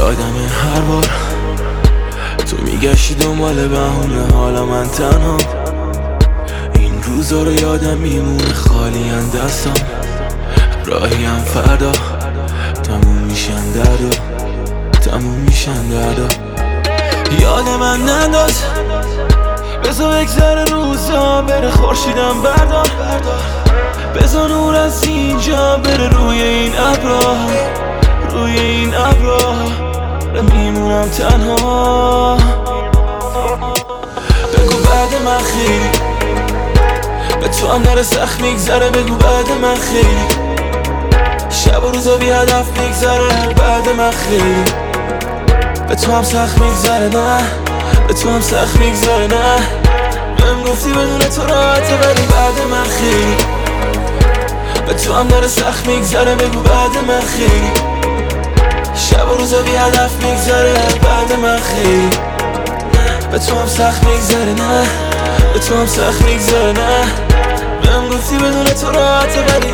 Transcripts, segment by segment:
یادمه هر بار تو میگشتی دنبال بهونه، حالا من تنها. این روزا رو یادم میمونه خالی ان دستم، راهیم فردا تموم میشن دردا، تموم میشن دردا. یاد من ننداز، بذار بگذره روزا بره، خورشیدم بردار، بذار نور از اینجا بره روی این ابرا، روی این ابرا میمونم تنها. بگو بعد من خیلی به تو هم داره سخت میگذره، بگو بعد من خیلی شب و روزا بی هدف میگذره، بعد من خیلی به تو هم سخت میگذره، نه به تو هم سخت میگذره، نه بهم گفتی بدون تو راحته، ولی بعد من خیلی به تو هم داره سخت میگذره، بگو بعد من خیلی شب و روزا بی هدف میگذره، بعد من خیلی به تو هم سخت میگذره، نه به تو هم سخت میگذره، نه بهم گفتی بدون تو راحته، ولی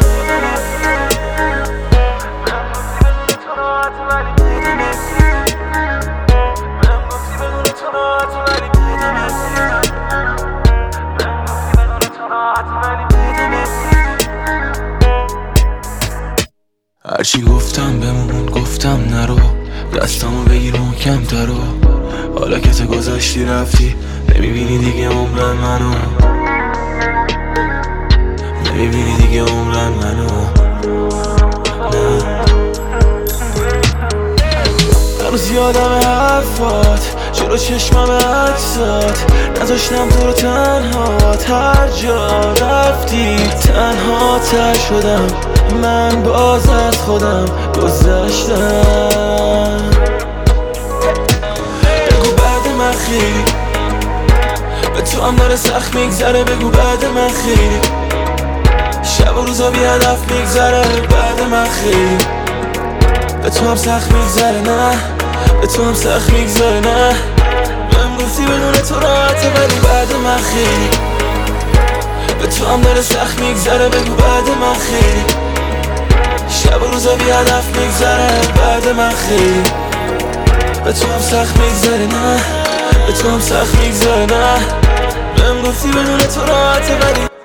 هرچی گفتم بمون، گفتم نرو، دستامو بگیر محکم ترو. حالا که تو گذاشتی رفتی، نمیبینی دیگه عمرن منو، نمیبینی دیگه عمرن منو، نه. هنوز یادم حرفات، جلو چشمم عکسات، نذاشتم تو رو تنهات، هر جا رفتی تنها تر شدم، من باز از خودم گذشتم. بگو بعد من خیلی به تو هم داره سخت میگذره، بگو بعد من خیلی شب و روزا بی هدف میگذره، بعد من خیلی به تو هم سخت میگذره، نه به تو هم سخت میگذره، نه بهم گفتی بدون تو راحته، ولی بعد من خیلی به تو هم داره سخت میگذره، بگو بعد من خیلی شب و روزا بی هدف میگذره، بعد من خیلی به تو هم سخت میگذره، نه به تو هم سخت میگذره، نه بهم گفتی بدون تو راحته، ولی